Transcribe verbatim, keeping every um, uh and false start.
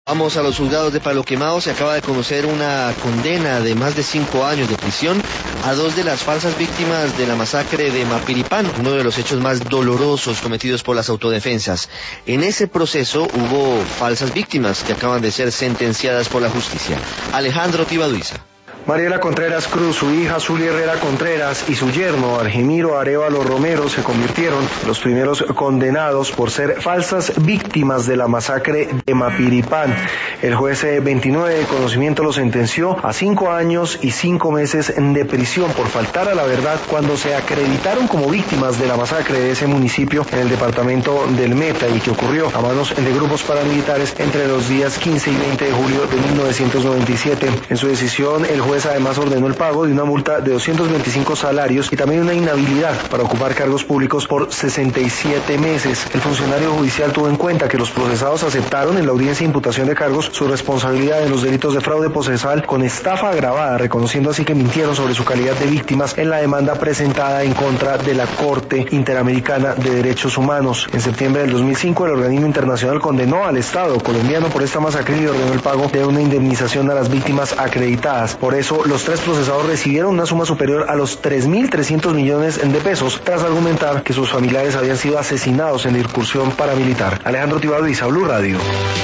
Vamos a los juzgados de Palo Quemado. Se acaba de conocer una condena de más de cinco años de prisión a dos de las falsas víctimas de la masacre de Mapiripán, uno de los hechos más dolorosos cometidos por las autodefensas. En ese proceso hubo falsas víctimas que acaban de ser sentenciadas por la justicia. Alejandro Tibaduiza. Mariela Contreras Cruz, su hija Zulia Herrera Contreras y su yerno Argemiro Arévalo Romero se convirtieron en los primeros condenados por ser falsas víctimas de la masacre de Mapiripán. El juez veintinueve de conocimiento los sentenció a cinco años y cinco meses de prisión por faltar a la verdad cuando se acreditaron como víctimas de la masacre de ese municipio en el departamento del Meta y que ocurrió a manos de grupos paramilitares entre los días quince y veinte de julio de mil novecientos noventa y siete. En su decisión, el juez además ordenó el pago de una multa de doscientos veinticinco salarios y también una inhabilidad para ocupar cargos públicos por sesenta y siete meses. El funcionario judicial tuvo en cuenta que los procesados aceptaron en la audiencia de imputación de cargos su responsabilidad en los delitos de fraude procesal con estafa agravada, reconociendo así que mintieron sobre su calidad de víctimas en la demanda presentada en contra de la Corte Interamericana de Derechos Humanos. En septiembre del dos mil cinco, el organismo internacional condenó al Estado colombiano por esta masacre y ordenó el pago de una indemnización a las víctimas acreditadas. Por eso, los tres procesados recibieron una suma superior a los tres mil trescientos millones de pesos, tras argumentar que sus familiares habían sido asesinados en la incursión paramilitar. Alejandro Tibaduiza, Blue Radio.